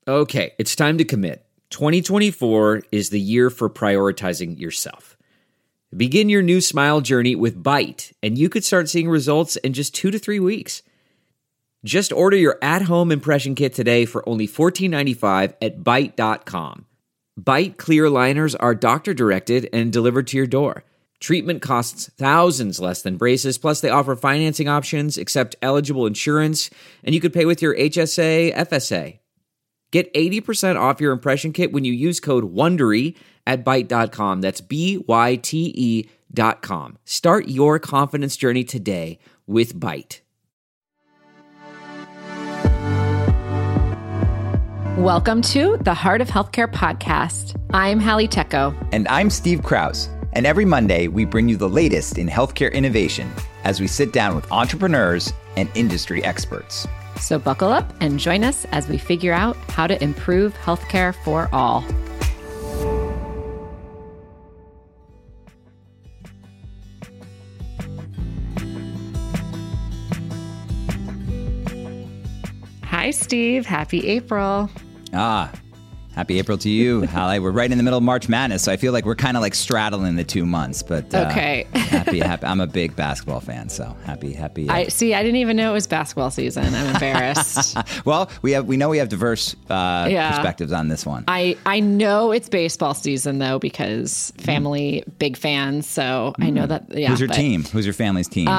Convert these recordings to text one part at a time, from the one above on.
Okay, it's time to commit. 2024 is the year for prioritizing yourself. Begin your new smile journey with Byte, and you could start seeing results in just 2 to 3 weeks. Just order your at-home impression kit today for only $14.95 at Byte.com. Byte clear aligners are doctor-directed and delivered to your door. Treatment costs thousands less than braces, plus they offer financing options, accept eligible insurance, and you could pay with your HSA, FSA. Get 80% off your impression kit when you use code WONDERY at Byte.com. That's BYTE.com. Start your confidence journey today with Byte. Welcome to the Heart of Healthcare podcast. I'm Hallie Tecco. And I'm Steve Krause. And every Monday, we bring you the latest in healthcare innovation as we sit down with entrepreneurs and industry experts. So buckle up and join us as we figure out how to improve healthcare for all. Hi, Steve. Happy April. Happy April to you, Hallie. We're right in the middle of March Madness, so I feel like we're kind of like straddling the 2 months. But okay, happy. I'm a big basketball fan, so happy. I didn't even know it was basketball season. I'm embarrassed. Well, we know we have diverse perspectives on this one. I know it's baseball season though because family big fans. So I know that. Yeah. Who's your team? Who's your family's team?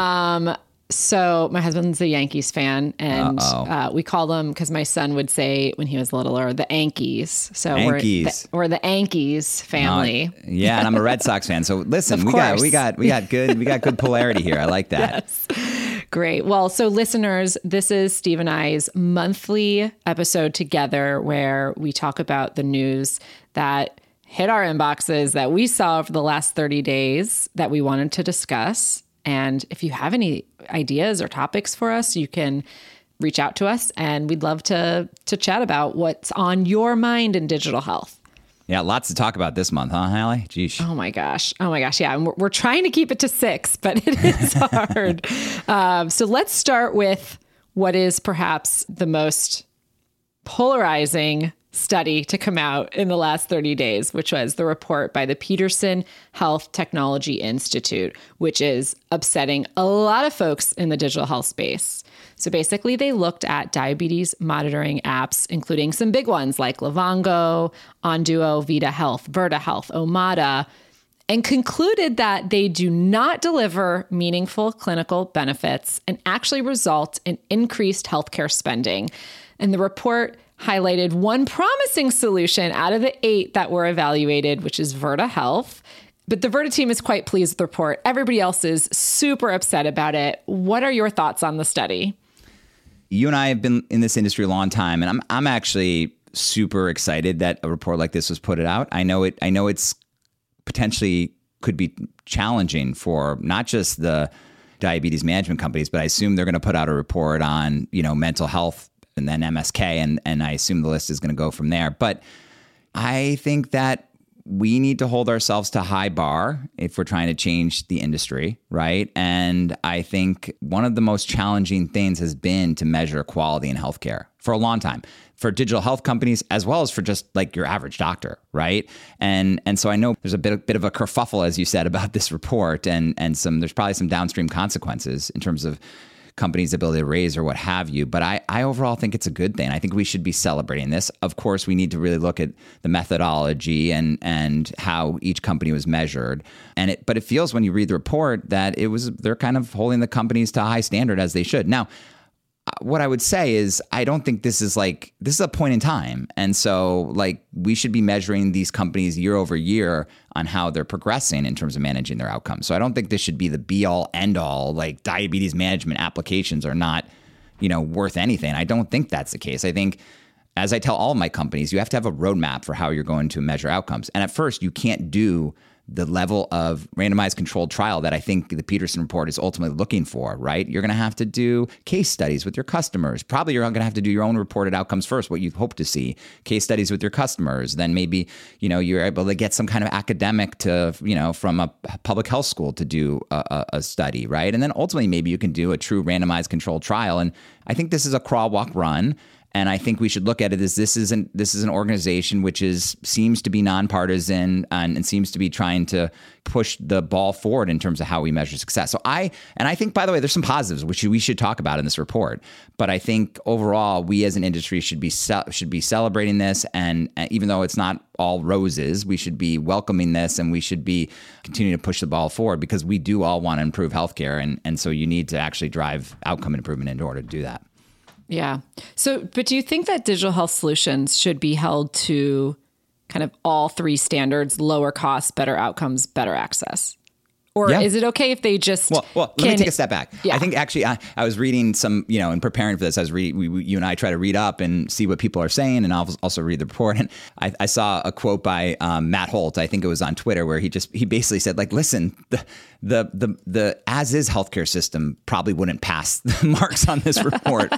So my husband's a Yankees fan, and we call them, because my son would say when he was littler, the Ankies. So we're the Ankies family. Yeah, and I'm a Red Sox fan. So listen, we got good polarity here. I like that. Yes. Great. Well, so listeners, this is Steve and I's monthly episode together where we talk about the news that hit our inboxes that we saw over the last 30 days that we wanted to discuss. And if you have any ideas or topics for us, you can reach out to us, and we'd love to chat about what's on your mind in digital health. Yeah, lots to talk about this month, huh, Hallie? Geesh. Oh my gosh. Yeah, and we're trying to keep it to 6, but it is hard. So let's start with what is perhaps the most polarizing study to come out in the last 30 days, which was the report by the Peterson Health Technology Institute, which is upsetting a lot of folks in the digital health space. So basically, they looked at diabetes monitoring apps, including some big ones like Livongo, Onduo, Vita Health, Virta Health, Omada, and concluded that they do not deliver meaningful clinical benefits and actually result in increased healthcare spending. And the report highlighted one promising solution out of the 8 that were evaluated, which is Virta Health. But the Virta team is quite pleased with the report. Everybody else is super upset about it. What are your thoughts on the study? You and I have been in this industry a long time, and I'm actually super excited that a report like this was put out. I know it's potentially could be challenging for not just the diabetes management companies, but I assume they're going to put out a report on, mental health and then MSK, and I assume the list is going to go from there. But I think that we need to hold ourselves to a high bar if we're trying to change the industry, right? And I think one of the most challenging things has been to measure quality in healthcare for a long time, for digital health companies, as well as for just like your average doctor, right? And so I know there's a bit of a kerfuffle, as you said, about this report, and there's probably some downstream consequences in terms of companies' ability to raise or what have you. But I overall think it's a good thing. I think we should be celebrating this. Of course, we need to really look at the methodology and how each company was measured. But it feels when you read the report that they're kind of holding the companies to a high standard, as they should. Now, what I would say is I don't think this is a point in time. And so we should be measuring these companies year over year on how they're progressing in terms of managing their outcomes. So I don't think this should be the be all end all, like diabetes management applications are not, worth anything. I don't think that's the case. I think, as I tell all of my companies, you have to have a roadmap for how you're going to measure outcomes. And at first you can't do the level of randomized controlled trial that I think the Peterson report is ultimately looking for, right? You're going to have to do case studies with your customers. Probably you're going to have to do your own reported outcomes first, what you hope to see, case studies with your customers. Then maybe, you're able to get some kind of academic to, from a public health school to do a study, right? And then ultimately maybe you can do a true randomized controlled trial. And I think this is a crawl, walk, run. And I think we should look at it as this is an organization which seems to be nonpartisan and seems to be trying to push the ball forward in terms of how we measure success. So I think, by the way, there's some positives which we should talk about in this report. But I think overall, we as an industry should be celebrating this, and even though it's not all roses, we should be welcoming this, and we should be continuing to push the ball forward because we do all want to improve healthcare, and so you need to actually drive outcome improvement in order to do that. Yeah. So, but do you think that digital health solutions should be held to kind of all three standards: lower cost, better outcomes, better access? Or is it okay if they just... Well, let me take a step back. Yeah. I think actually I was reading some, in preparing for this, I was reading, you and I try to read up and see what people are saying, and I'll also read the report. And I saw a quote by Matt Holt, I think it was on Twitter, where he basically said, like, listen, the as is healthcare system probably wouldn't pass the marks on this report.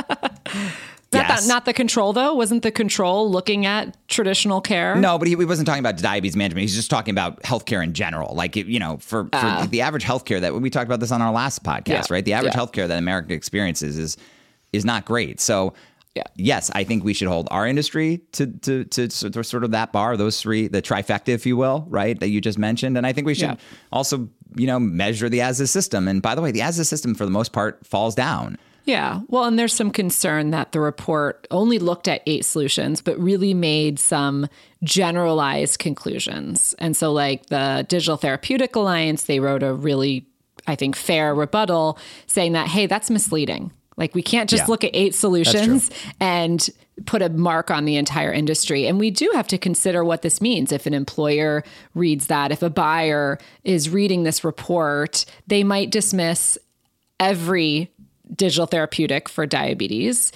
Not the control, though? Wasn't the control looking at traditional care? No, but he wasn't talking about diabetes management. He's just talking about healthcare in general. Like, for the average healthcare that we talked about this on our last podcast, right? The average healthcare that America experiences is not great. So, yes, I think we should hold our industry to sort of that bar, those three, the trifecta, if you will, right, that you just mentioned. And I think we should also, measure the as-is system. And by the way, the as-is system, for the most part, falls down. Yeah. Well, and there's some concern that the report only looked at 8 solutions, but really made some generalized conclusions. And so like the Digital Therapeutic Alliance, they wrote a really, I think, fair rebuttal saying that, hey, that's misleading. Like we can't just look at 8 solutions and put a mark on the entire industry. And we do have to consider what this means. If an employer reads that, if a buyer is reading this report, they might dismiss every digital therapeutic for diabetes.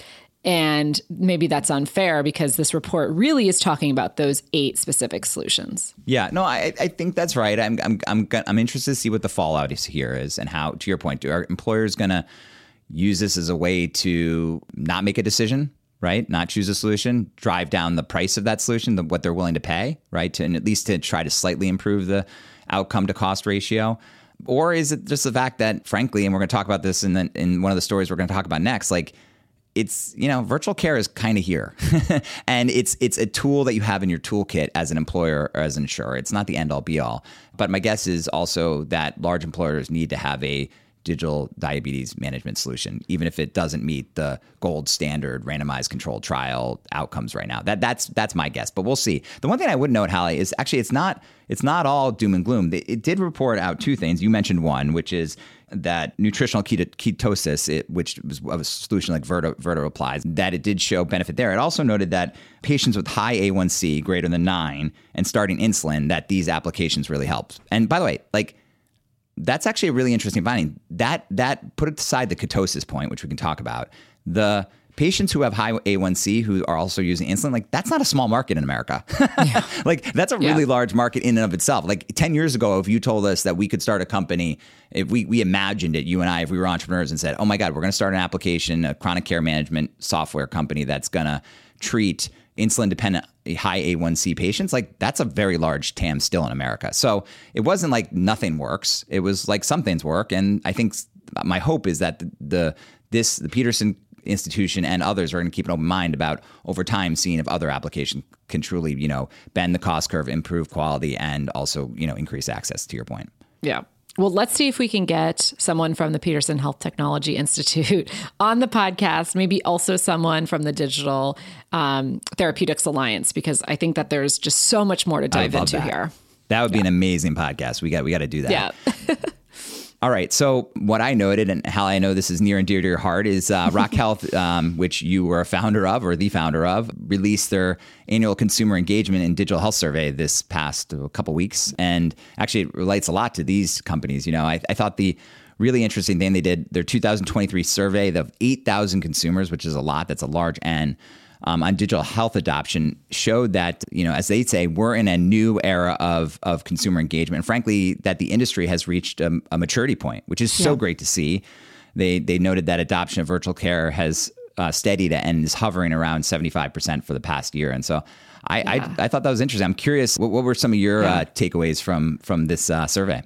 And maybe that's unfair because this report really is talking about those 8 specific solutions. Yeah, no, I think that's right. I'm interested to see what the fallout here is and how, to your point, are employers going to use this as a way to not make a decision, right? Not choose a solution, drive down the price of that solution, what they're willing to pay, right? And at least to try to slightly improve the outcome to cost ratio. Or is it just the fact that, frankly, and we're going to talk about this in one of the stories we're going to talk about next, like it's, virtual care is kind of here and it's a tool that you have in your toolkit as an employer or as an insurer. It's not the end all be all. But my guess is also that large employers need to have a digital diabetes management solution, even if it doesn't meet the gold standard randomized controlled trial outcomes right now. That's my guess, but we'll see. The one thing I would note, Hallie, is actually it's not all doom and gloom. It did report out 2 things. You mentioned one, which is that nutritional ketosis, which was a solution like Virta applies, that it did show benefit there. It also noted that patients with high A1C greater than 9 and starting insulin, that these applications really helped. And by the way, like, that's actually a really interesting finding. That put aside the ketosis point, which we can talk about. The patients who have high A1C who are also using insulin, like that's not a small market in America. Like that's a really large market in and of itself. Like 10 years ago, if you told us that we could start a company, if we imagined it, you and I, if we were entrepreneurs and said, oh my God, we're going to start an application, a chronic care management software company that's going to treat insulin-dependent high A1C patients, like that's a very large TAM still in America. So it wasn't like nothing works. It was like some things work. And I think my hope is that the Peterson Institution and others are going to keep an open mind about over time seeing if other applications can truly, bend the cost curve, improve quality, and also, increase access, to your point. Yeah. Well, let's see if we can get someone from the Peterson Health Technology Institute on the podcast, maybe also someone from the Digital Therapeutics Alliance, because I think that there's just so much more to dive into here. That would be an amazing podcast. We got to do that. Yeah. All right. So what I noted, and Hallie, I know this is near and dear to your heart, is Rock Health, which you were a founder of or the founder of, released their annual consumer engagement and digital health survey this past couple weeks. And actually it relates a lot to these companies. I thought the really interesting thing they did, their 2023 survey of 8,000 consumers, which is a lot, that's a large N, on digital health adoption, showed that, as they say, we're in a new era of consumer engagement. And frankly, that the industry has reached a maturity point, which is so great to see. They noted that adoption of virtual care has steadied and is hovering around 75% for the past year. And so I thought that was interesting. I'm curious, what were some of your takeaways from this survey?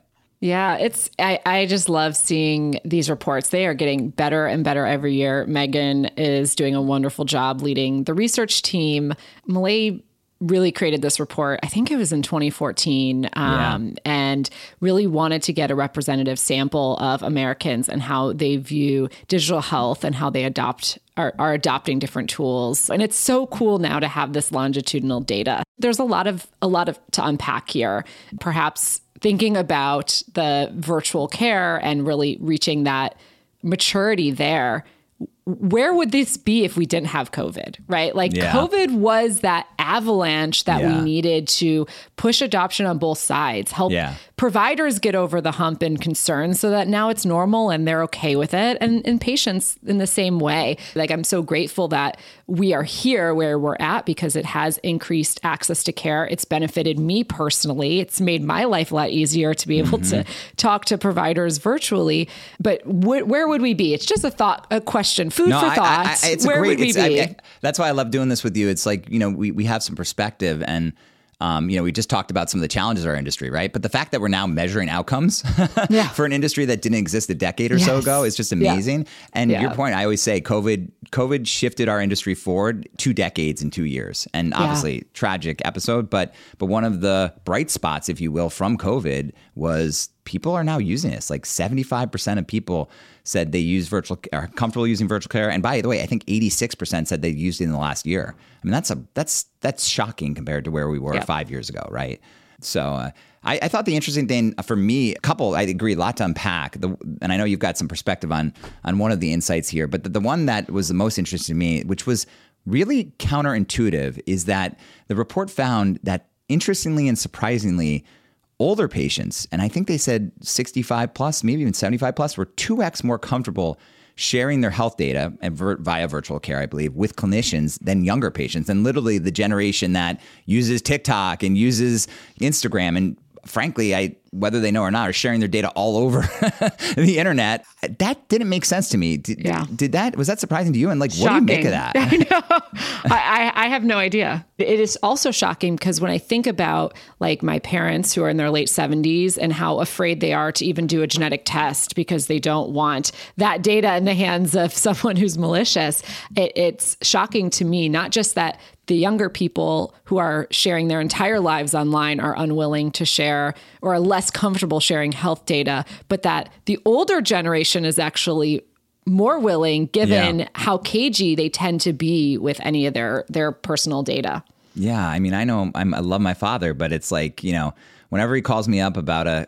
Yeah, I just love seeing these reports. They are getting better and better every year. Megan is doing a wonderful job leading the research team. Malay really created this report, I think it was in 2014, and really wanted to get a representative sample of Americans and how they view digital health and how they are adopting different tools. And it's so cool now to have this longitudinal data. There's a lot of to unpack here. Perhaps thinking about the virtual care and really reaching that maturity there. Where would this be if we didn't have COVID, right? Like COVID was that avalanche that we needed to push adoption on both sides, help providers get over the hump and concerns so that now it's normal and they're okay with it. And patients in the same way. Like, I'm so grateful that we are here where we're at because it has increased access to care. It's benefited me personally. It's made my life a lot easier to be able to talk to providers virtually. But where would we be? It's just a question. Food for thought. Where would we be? That's why I love doing this with you. It's like, we have some perspective and, we just talked about some of the challenges of our industry, right? But the fact that we're now measuring outcomes for an industry that didn't exist a decade or so ago is just amazing. Yeah. And your point, I always say COVID shifted our industry forward 2 decades in 2 years. And obviously tragic episode, but one of the bright spots, if you will, from COVID was people are now using this. Like 75% of people said they use are comfortable using virtual care. And by the way, I think 86% said they used it in the last year. I mean, that's shocking compared to where we were 5 years ago, right? So I thought the interesting thing for me, I agree, a lot to unpack. And I know you've got some perspective on one of the insights here, but the one that was the most interesting to me, which was really counterintuitive, is that the report found that, interestingly and surprisingly, older patients, and I think they said 65 plus, maybe even 75 plus, were 2x more comfortable sharing their health data via virtual care, I believe, with clinicians than younger patients, and literally the generation that uses TikTok and uses Instagram. And frankly, whether they know or not, are sharing their data all over the internet. That didn't make sense to me. Was that surprising to you? And shocking. What do you make of that? I know. I have no idea. It is also shocking because when I think about my parents who are in their late 70s and how afraid they are to even do a genetic test because they don't want that data in the hands of someone who's malicious, it's shocking to me, not just that the younger people who are sharing their entire lives online are unwilling to share or are less comfortable sharing health data, but that the older generation is actually more willing given how cagey they tend to be with any of their personal data. Yeah. I mean, I know I love my father, but it's like, whenever he calls me up about a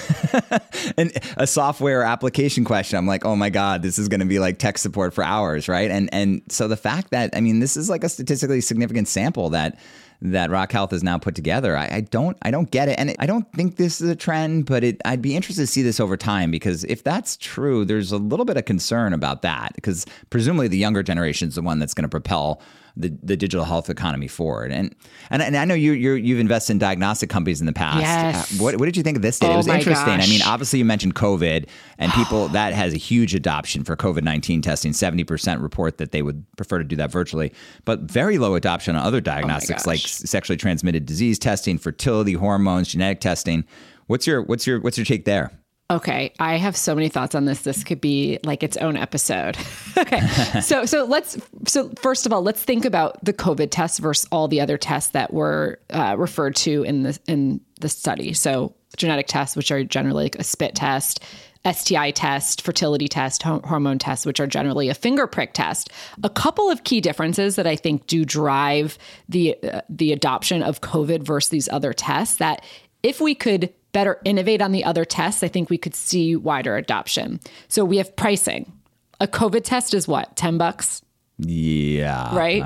software application question, I'm like, oh my God, this is going to be like tech support for hours. Right. And so the fact that, this is like a statistically significant sample that Rock Health has now put together. I don't get it. And I don't think this is a trend, but I'd be interested to see this over time, because if that's true, there's a little bit of concern about that, because presumably the younger generation is the one that's going to propel the digital health economy forward. And I know you've invested in diagnostic companies in the past. Yes. What did you think of this data? It was interesting. Gosh. Obviously you mentioned COVID, and people that has a huge adoption for COVID-19 testing. 70% report that they would prefer to do that virtually, but very low adoption on other diagnostics like sexually transmitted disease testing, fertility, hormones, genetic testing. What's your take there? Okay, I have so many thoughts on this. This could be like its own episode. Okay, so first of all, let's think about the COVID test versus all the other tests that were referred to in the study. So genetic tests, which are generally like a spit test, STI test, fertility test, hormone tests, which are generally a finger prick test. A couple of key differences that I think do drive the adoption of COVID versus these other tests, that if we could better innovate on the other tests, I think we could see wider adoption. So we have pricing. A COVID test is what, $10? Yeah. Right?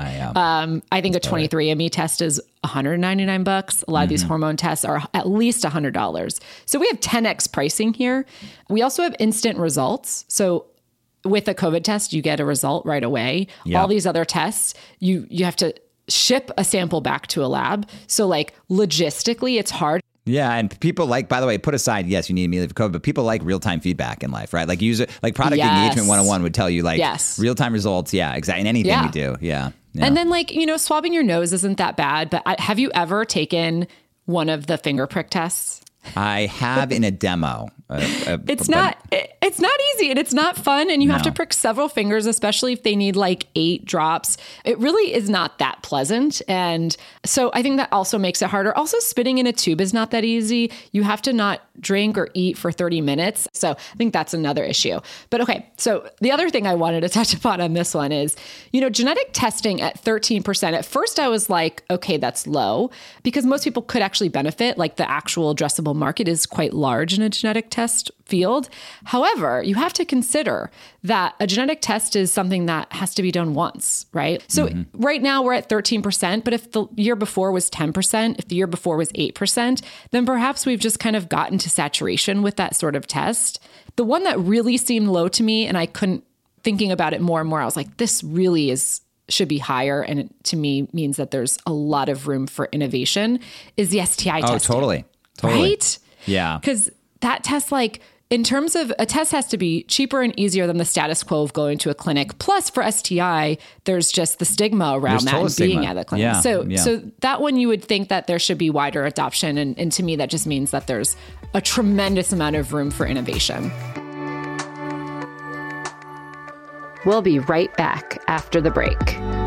I think a 23andMe test is $199. A lot of these hormone tests are at least $100. So we have 10x pricing here. We also have instant results. So with a COVID test, you get a result right away. Yep. All these other tests, you have to ship a sample back to a lab. So logistically, it's hard. Yeah, and people by the way, put aside, yes, you need immediately for COVID, but people like real-time feedback in life, right? Like product engagement 101 would tell you real-time results. Yeah, exactly. In anything we do. Yeah. And then swabbing your nose isn't that bad, but have you ever taken one of the finger prick tests? I have in a demo. It's not easy, and it's not fun, and you have to prick several fingers, especially if they need like 8 drops. It really is not that pleasant. And so I think that also makes it harder. Also, spitting in a tube is not that easy. You have to not drink or eat for 30 minutes. So I think that's another issue. But okay, so the other thing I wanted to touch upon on this one is, genetic testing at 13%. At first I was like, okay, that's low, because most people could actually benefit. Like, the actual addressable market is quite large in a genetic test field. However, you have to consider that a genetic test is something that has to be done once, right? So right now we're at 13%, but if the year before was 10%, if the year before was 8%, then perhaps we've just kind of gotten to saturation with that sort of test. The one that really seemed low to me, and I couldn't, thinking about it more and more, I was like, this really should be higher. And it, to me, means that there's a lot of room for innovation, is the STI testing. Oh, totally. Right? Yeah. Because that test, like, in terms of a test has to be cheaper and easier than the status quo of going to a clinic. Plus, for STI, there's just the stigma around that and being at the clinic. Yeah, so that one, you would think that there should be wider adoption. And to me, that just means that there's a tremendous amount of room for innovation. We'll be right back after the break.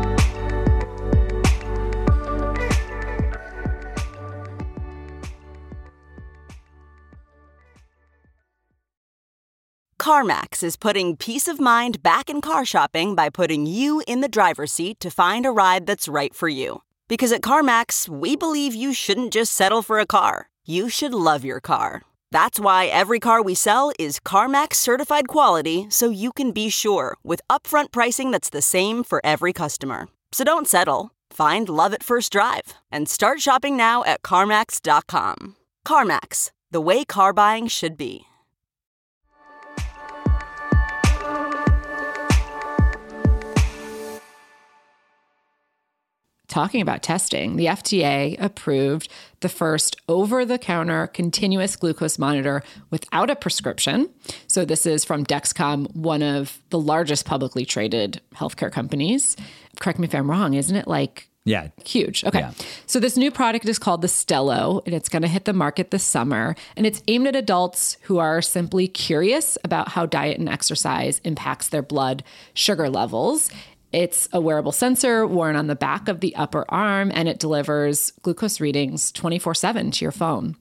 CarMax is putting peace of mind back in car shopping by putting you in the driver's seat to find a ride that's right for you. Because at CarMax, we believe you shouldn't just settle for a car. You should love your car. That's why every car we sell is CarMax certified quality, so you can be sure with upfront pricing that's the same for every customer. So don't settle. Find love at first drive and start shopping now at CarMax.com. CarMax, the way car buying should be. Talking about testing, the FDA approved the first over-the-counter continuous glucose monitor without a prescription. So this is from Dexcom, one of the largest publicly traded healthcare companies. Correct me if I'm wrong, isn't it huge? Okay. Yeah. So this new product is called the Stelo, and it's going to hit the market this summer. And it's aimed at adults who are simply curious about how diet and exercise impacts their blood sugar levels. It's a wearable sensor worn on the back of the upper arm, and it delivers glucose readings 24/7 to your phone.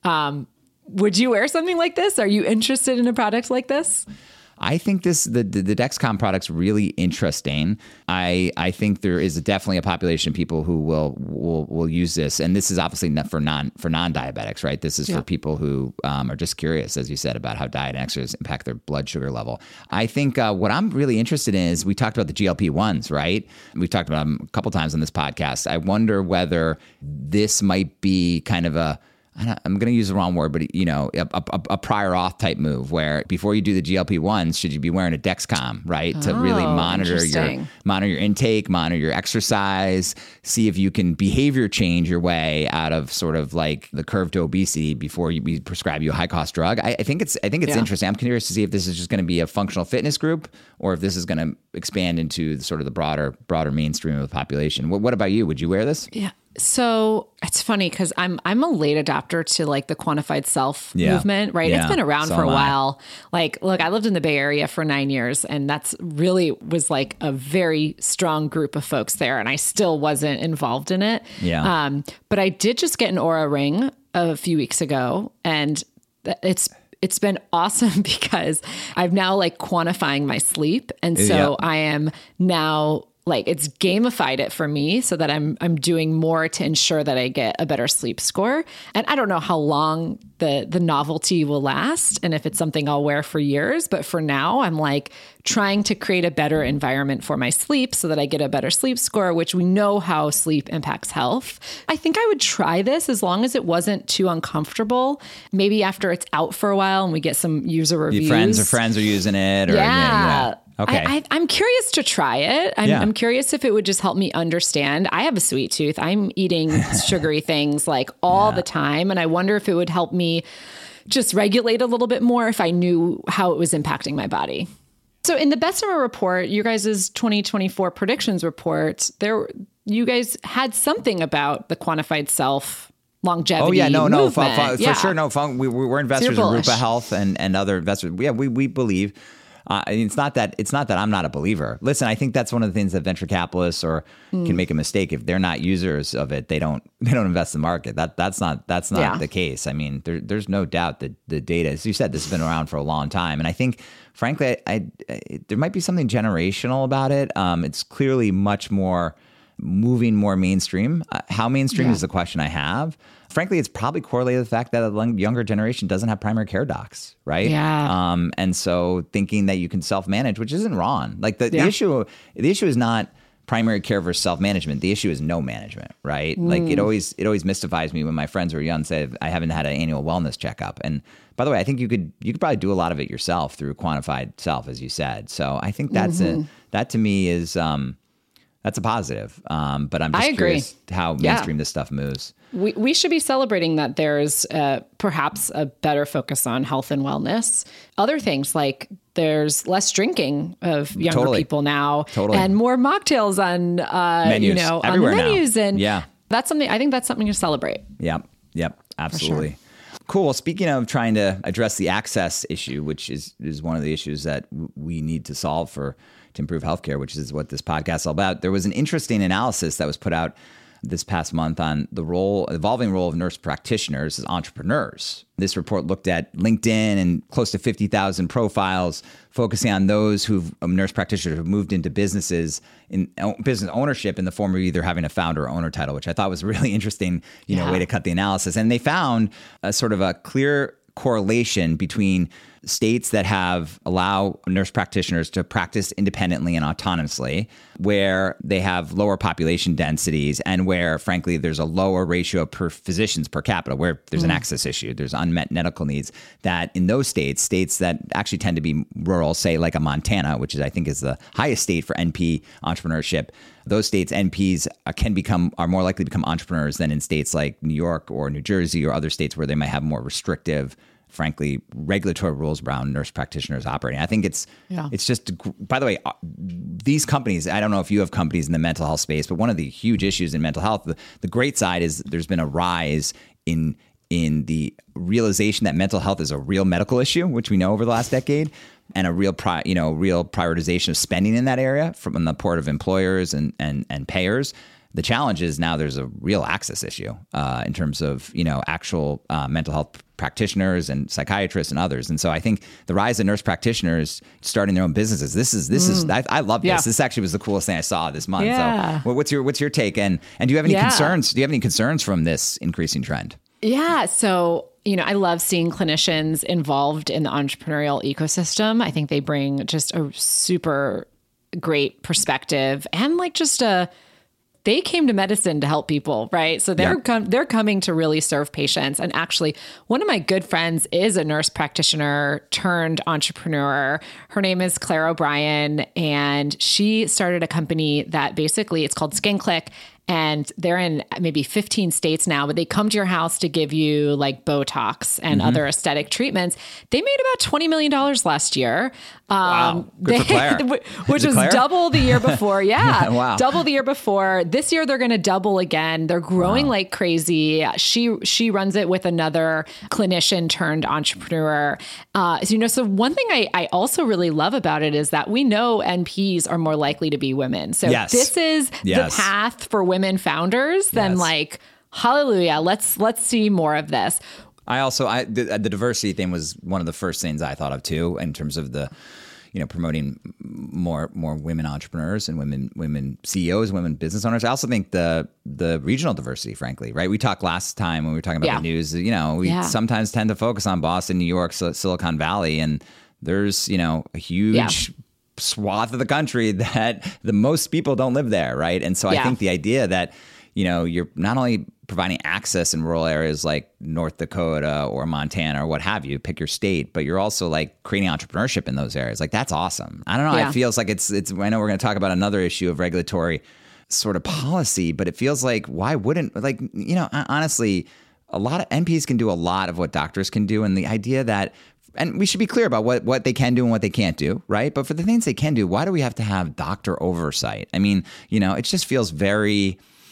Would you wear something like this? Are you interested in a product like this? I think the Dexcom product's really interesting. I think there is definitely a population of people who will use this, and this is obviously not for non-diabetics, right? This is for people who are just curious, as you said, about how diet and exercise impact their blood sugar level. I think what I'm really interested in is, we talked about the GLP-1s, right? We've talked about them a couple times on this podcast. I wonder whether this might be kind of I'm going to use the wrong word, but a prior auth type move, where before you do the GLP-1s, should you be wearing a Dexcom, right? To really monitor your intake, monitor your exercise, see if you can behavior change your way out of sort of like the curve to obesity before we prescribe you a high cost drug. I think it's interesting. I'm curious to see if this is just going to be a functional fitness group, or if this is going to expand into sort of the broader mainstream of the population. What about you? Would you wear this? Yeah. So it's funny because I'm a late adopter to like the quantified self movement, right? Yeah. It's been around for a while. Like, look, I lived in the Bay Area for 9 years, and that's really was like a very strong group of folks there. And I still wasn't involved in it. Yeah. But I did just get an Oura Ring a few weeks ago, and it's been awesome because I'm now like quantifying my sleep. And so I am now like, it's gamified it for me so that I'm doing more to ensure that I get a better sleep score. And I don't know how long the novelty will last and if it's something I'll wear for years. But for now, I'm like trying to create a better environment for my sleep so that I get a better sleep score, which we know how sleep impacts health. I think I would try this as long as it wasn't too uncomfortable. Maybe after it's out for a while and we get some user reviews. Your friends are using it. Or, yeah. Okay. I'm curious to try it. I'm curious if it would just help me understand. I have a sweet tooth. I'm eating sugary things like all the time. And I wonder if it would help me just regulate a little bit more if I knew how it was impacting my body. So in the Bessemer report, you guys' 2024 predictions report, you guys had something about the quantified self longevity. Oh yeah, no, movement. for sure. No, we're investors in bullish. Rupa Health and other investors. Yeah, we believe. It's not that I'm not a believer. Listen, I think that's one of the things that venture capitalists can make a mistake if they're not users of it. They don't invest in the market. That's not the case. I mean, there's no doubt that the data, as you said, this has been around for a long time, and I think, frankly, there might be something generational about it. It's clearly much more moving more mainstream. How mainstream is the question I have. Frankly, it's probably correlated with the fact that a younger generation doesn't have primary care docs, right? Yeah. And so thinking that you can self-manage, which isn't wrong. Like the issue is not primary care versus self-management. The issue is no management, right? Like it always mystifies me when my friends who are young say, I haven't had an annual wellness checkup. And by the way, I think you could probably do a lot of it yourself through quantified self, as you said. So I think that to me is that's a positive. But I'm just curious how mainstream this stuff moves. We should be celebrating that there's perhaps a better focus on health and wellness. Other things like there's less drinking of younger people now, and more mocktails on menus. on the Everywhere menus, now. and that's something. I think that's something to celebrate. Yep, absolutely. Cool. Well, speaking of trying to address the access issue, which is one of the issues that we need to solve to improve healthcare, which is what this podcast is all about. There was an interesting analysis that was put out this past month on the evolving role of nurse practitioners as entrepreneurs. This report looked at LinkedIn and close to 50,000 profiles, focusing on those nurse practitioners who've moved into businesses in business ownership in the form of either having a founder or owner title, which I thought was a really interesting, way to cut the analysis. And they found a sort of a clear correlation between states that allow nurse practitioners to practice independently and autonomously, where they have lower population densities and where, frankly, there's a lower ratio of physicians per capita, where there's an access issue, there's unmet medical needs, that in those states that actually tend to be rural, say like a Montana, which I think is the highest state for NP entrepreneurship, those states, NPs are more likely to become entrepreneurs than in states like New York or New Jersey or other states where they might have more restrictive, frankly, regulatory rules around nurse practitioners operating. I think it's just, by the way, these companies, I don't know if you have companies in the mental health space, but one of the huge issues in mental health, the great side is there's been a rise in the realization that mental health is a real medical issue, which we know over the last decade, and a real prioritization of spending in that area from the part of employers and payers. The challenge is now there's a real access issue in terms of actual mental health practitioners and psychiatrists and others. And so I think the rise of nurse practitioners starting their own businesses. This is I love this. This actually was the coolest thing I saw this month. Yeah. So what's your take? And do you have any concerns? Do you have any concerns from this increasing trend? Yeah. So, I love seeing clinicians involved in the entrepreneurial ecosystem. I think they bring just a super great perspective and they came to medicine to help people, right? So they're coming to really serve patients. And actually, one of my good friends is a nurse practitioner turned entrepreneur. Her name is Claire O'Brien, and she started a company that basically, it's called SkinClick. And they're in maybe 15 states now, but they come to your house to give you like Botox and other aesthetic treatments. They made about $20 million last year. Wow. Good for Claire. Which was double the year before. Yeah. Wow. Double the year before. This year, they're going to double again. They're growing like crazy. She runs it with another clinician turned entrepreneur. So one thing I also really love about it is that we know NPs are more likely to be women. So this is the path for women founders, then hallelujah, let's see more of this. The diversity thing was one of the first things I thought of too, in terms of the, promoting more women entrepreneurs and women CEOs, women business owners. I also think the regional diversity, frankly, right? We talked last time when we were talking about the news, we sometimes tend to focus on Boston, New York, Silicon Valley, and there's, a huge swath of the country that the most people don't live there, right? And so I think the idea that, you're not only providing access in rural areas like North Dakota or Montana or what have you, pick your state, but you're also like creating entrepreneurship in those areas. Like that's awesome. I don't know. It feels like it's, I know we're going to talk about another issue of regulatory sort of policy, but it feels like, why wouldn't, honestly, a lot of NPs can do a lot of what doctors can do. And the idea that, and we should be clear about what they can do and what they can't do, right? But for the things they can do, why do we have to have doctor oversight? I mean, it just feels very,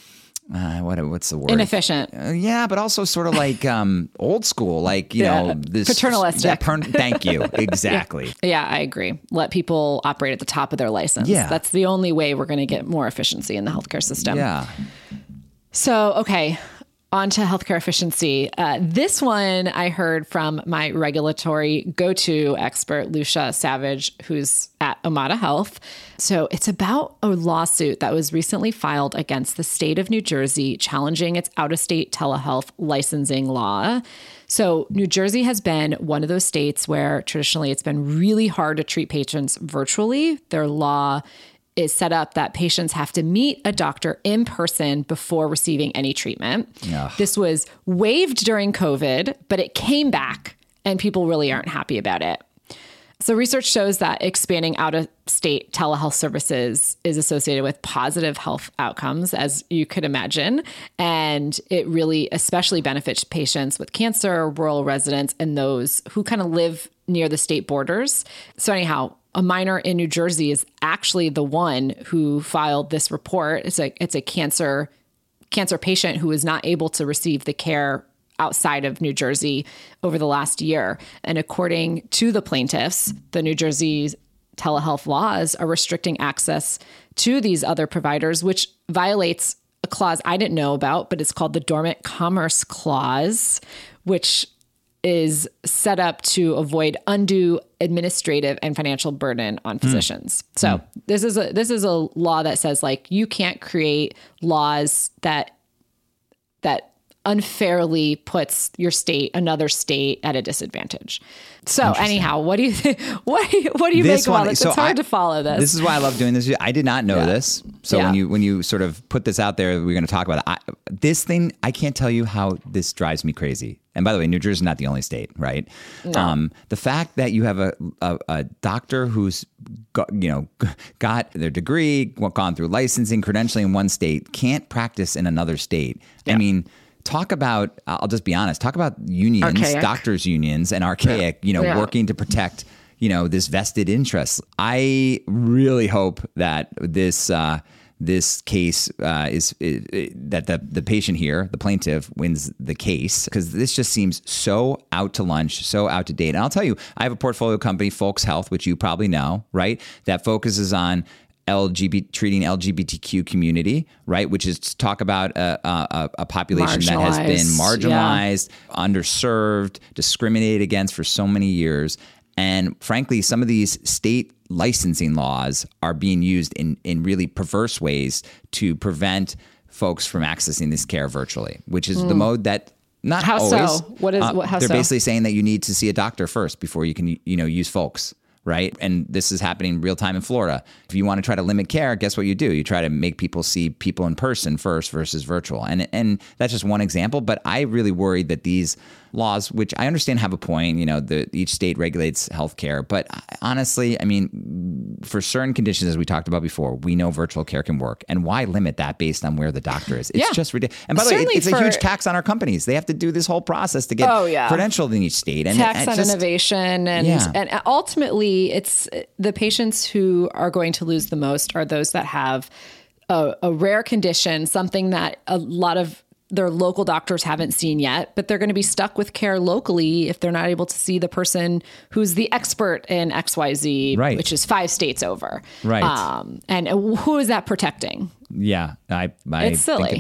what's the word? Inefficient. Yeah, but also sort of like old school, like, this paternalistic. Thank you. Exactly. Yeah, I agree. Let people operate at the top of their license. Yeah. That's the only way we're going to get more efficiency in the healthcare system. Yeah. So, okay, on to healthcare efficiency. This one I heard from my regulatory go-to expert, Lucia Savage, who's at Omada Health. So it's about a lawsuit that was recently filed against the state of New Jersey challenging its out-of-state telehealth licensing law. So New Jersey has been one of those states where traditionally it's been really hard to treat patients virtually. Their law is set up that patients have to meet a doctor in person before receiving any treatment. Ugh. This was waived during COVID, but it came back and people really aren't happy about it. So research shows that expanding out-of-state telehealth services is associated with positive health outcomes, as you could imagine. And it really especially benefits patients with cancer, rural residents, and those who kind of live near the state borders. So anyhow, a minor in New Jersey is actually the one who filed this report. It's a cancer patient who was not able to receive the care outside of New Jersey over the last year. And according to the plaintiffs, the New Jersey telehealth laws are restricting access to these other providers, which violates a clause I didn't know about, but it's called the Dormant Commerce Clause, which is set up to avoid undue administrative and financial burden on physicians. So this is a law that says, like, you can't create laws that unfairly puts another state at a disadvantage. So anyhow, what do you think? What do you make of all this? It's hard to follow this. This is why I love doing this. I did not know this. So when you sort of put this out there, we're going to talk about it. This thing, I can't tell you how this drives me crazy. And by the way, New Jersey is not the only state, right? No. The fact that you have a doctor who's got their degree, gone through licensing, credentialing in one state, can't practice in another state. Yeah. I mean, talk about, I'll just be honest, talk about unions, archaic. Doctors unions and archaic, working to protect, this vested interest. I really hope that this case is that the patient here, the plaintiff, wins the case, because this just seems so out to lunch, so out to date. And I'll tell you, I have a portfolio company, Folks Health, which you probably know, right? That focuses on treating LGBTQ community, right? Which is to talk about a population that has been marginalized, underserved, discriminated against for so many years. And frankly, some of these state licensing laws are being used in really perverse ways to prevent folks from accessing this care virtually, which is the mode that not how always. So? What is how they're so? basically saying that you need to see a doctor first before you can use Folks. Right. And this is happening real time in Florida. If you want to try to limit care, guess what you do? You try to make people see people in person first versus virtual. And that's just one example. But I really worried that these laws, which I understand have a point, each state regulates healthcare. But honestly, I mean, for certain conditions, as we talked about before, we know virtual care can work. And why limit that based on where the doctor is? It's just ridiculous. And by the way, it's a huge tax on our companies. They have to do this whole process to get credentialed in each state. And tax on innovation. And ultimately, it's the patients who are going to lose the most are those that have a rare condition, something that a lot of their local doctors haven't seen yet, but they're going to be stuck with care locally if they're not able to see the person who's the expert in XYZ, right, which is 5 states over. Right. And who is that protecting? Yeah. It's silly.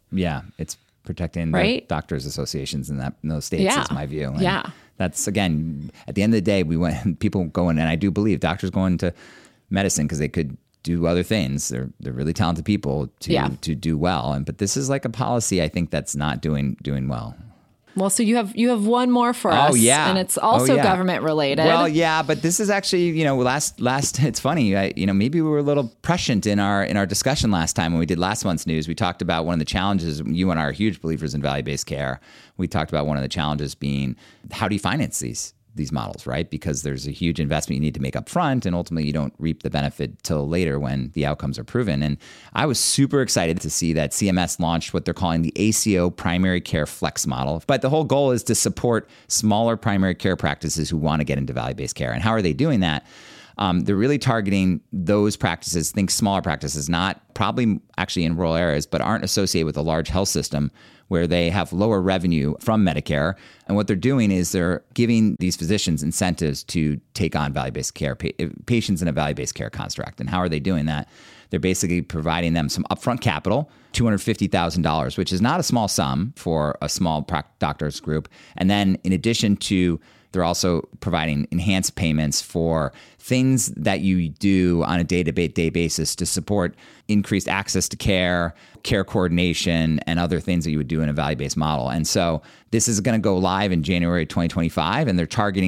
It's protecting right? the doctors associations in those states is my view. And that's, again, at the end of the day, people go in, and I do believe doctors go into medicine because they could do other things. They're really talented people to do well. But this is like a policy, I think, that's not doing well. Well, so you have one more for us. Oh, yeah. And it's also government related. Well, yeah, but this is actually, last it's funny, maybe we were a little prescient in our discussion last time when we did last month's news. We talked about one of the challenges. You and I are huge believers in value-based care. We talked about one of the challenges being, how do you finance these models, right? Because there's a huge investment you need to make up front, and ultimately you don't reap the benefit till later when the outcomes are proven. And I was super excited to see that CMS launched what they're calling the ACO Primary Care Flex model. But the whole goal is to support smaller primary care practices who want to get into value-based care. And how are they doing that? they're really targeting those practices, think smaller practices, not probably actually in rural areas, but aren't associated with a large health system where they have lower revenue from Medicare. And what they're doing is they're giving these physicians incentives to take on value-based care, patients in a value-based care construct. And how are they doing that? They're basically providing them some upfront capital, $250,000, which is not a small sum for a small doctors group. And then in addition to, they're also providing enhanced payments for things that you do on a day-to-day basis to support increased access to care coordination, and other things that you would do in a value-based model. And so this is going to go live in January 2025, and they're targeting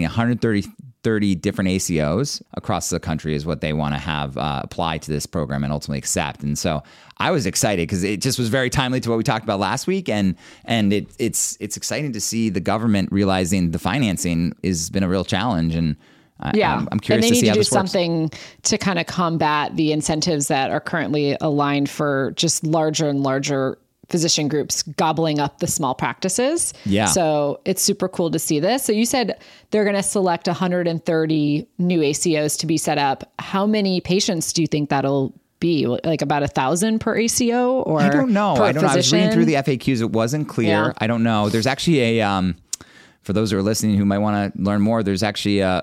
130 different ACOs across the country is what they want to have apply to this program and ultimately accept. And so I was excited because it just was very timely to what we talked about last week. And it's exciting to see the government realizing the financing has been a real challenge. And I'm curious to see how this works. And they need to do something to kind of combat the incentives that are currently aligned for just larger and larger physician groups gobbling up the small practices. Yeah. So it's super cool to see this. So you said they're going to select 130 new ACOs to be set up. How many patients do you think that'll be? Like about 1,000 per ACO, or I don't know. Per I don't know. I was reading physician? through the FAQs. It wasn't clear. Yeah. I don't know. There's actually for those who are listening who might want to learn more, there's actually a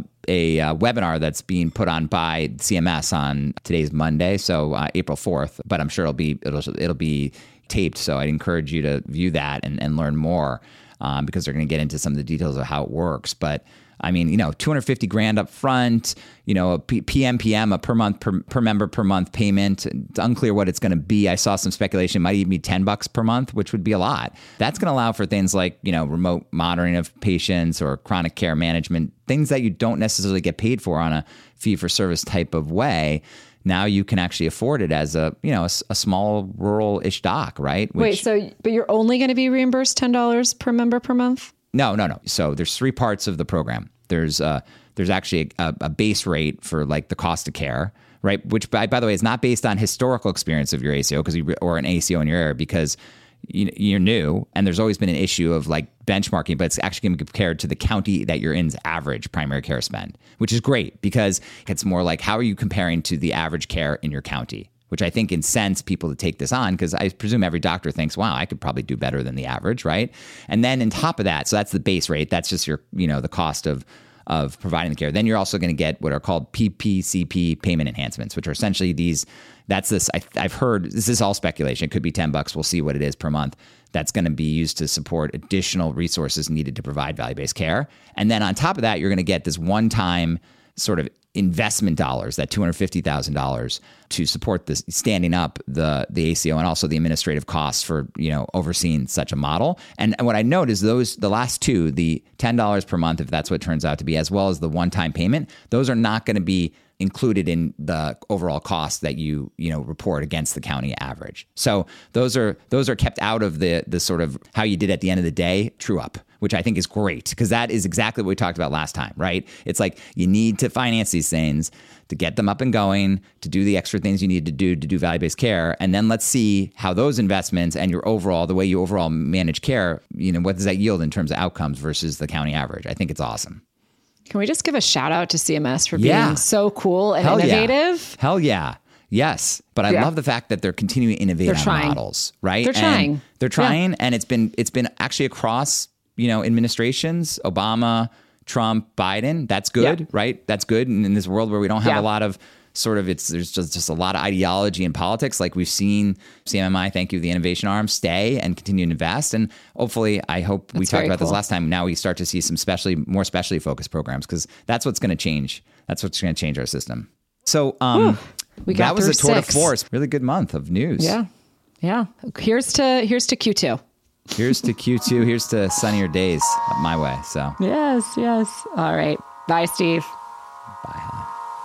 webinar that's being put on by CMS on today's Monday, so April 4th. But I'm sure it'll be taped, so I'd encourage you to view that and learn more because they're going to get into some of the details of how it works. But I mean, $250,000 up front, a PMPM, a per month per member per month payment. It's unclear what it's going to be. I saw some speculation it might even be $10 per month, which would be a lot. That's going to allow for things like, remote monitoring of patients or chronic care management, things that you don't necessarily get paid for on a fee for service type of way. Now you can actually afford it as a small rural-ish doc, right? But you're only going to be reimbursed $10 per member per month? No. So there's three parts of the program. There's actually a base rate for like the cost of care, right? Which by the way is not based on historical experience of your ACO or an ACO in your area because you're new, and there's always been an issue of like benchmarking, but it's actually going to be compared to the county that you're in's average primary care spend, which is great because it's more like how are you comparing to the average care in your county, which I think incents people to take this on because I presume every doctor thinks, wow, I could probably do better than the average, right? And then on top of that, so that's the base rate. That's just your, the cost of providing the care. Then you're also going to get what are called PPCP payment enhancements, which are essentially I've heard, this is all speculation. It could be $10. We'll see what it is per month. That's going to be used to support additional resources needed to provide value-based care. And then on top of that, you're going to get this one-time sort of investment dollars, that $250,000 to support this standing up the ACO and also the administrative costs for, overseeing such a model. And what I note is the last two, the $10 per month, if that's what it turns out to be, as well as the one-time payment, those are not going to be included in the overall cost that you report against the county average. So those are kept out of the sort of how you did at the end of the day true up, which I think is great because that is exactly what we talked about last time, right? It's like you need to finance these things to get them up and going, to do the extra things you need to do value-based care. And then let's see how those investments and the way you overall manage care, what does that yield in terms of outcomes versus the county average? I think it's awesome. Can we just give a shout out to CMS for being so cool and innovative? Hell yeah. Yes. But I love the fact that they're continuing to innovate on models, right? They're trying. And it's been actually across, administrations, Obama, Trump, Biden. That's good, right? That's good. And in this world where we don't have a lot of there's just a lot of ideology in politics. Like we've seen CMMI, thank you, the innovation arm, stay and continue to invest. And hopefully, I hope we talked about this last time. Now we start to see some more specially focused programs because that's what's going to change. That's what's going to change our system. So that was a tour de force. Really good month of news. Yeah. Here's to Q2. Here's to Q2. Here's to sunnier days my way. So yes. All right. Bye, Steve. Bye, Holly.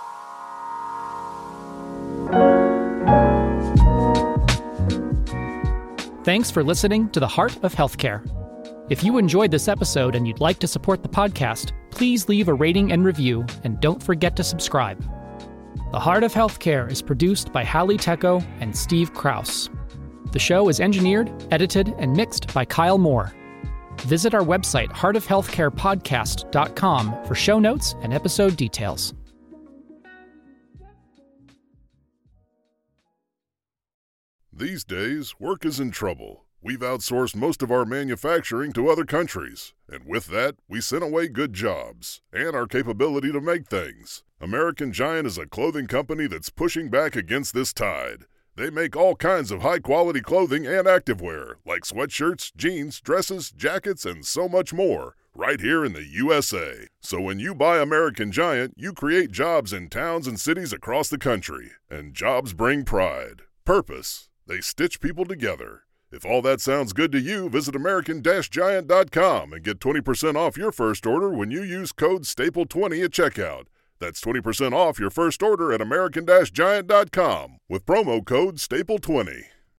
Thanks for listening to The Heart of Healthcare. If you enjoyed this episode and you'd like to support the podcast, please leave a rating and review, and don't forget to subscribe. The Heart of Healthcare is produced by Hallie Tecco and Steve Kraus. The show is engineered, edited, and mixed by Kyle Moore. Visit our website, heartofhealthcarepodcast.com, for show notes and episode details. These days, work is in trouble. We've outsourced most of our manufacturing to other countries, and with that, we sent away good jobs and our capability to make things. American Giant is a clothing company that's pushing back against this tide. They make all kinds of high-quality clothing and activewear, like sweatshirts, jeans, dresses, jackets, and so much more, right here in the USA. So when you buy American Giant, you create jobs in towns and cities across the country. And jobs bring pride, purpose. They stitch people together. If all that sounds good to you, visit American-Giant.com and get 20% off your first order when you use code STAPLE20 at checkout. That's 20% off your first order at American-Giant.com with promo code STAPLE20.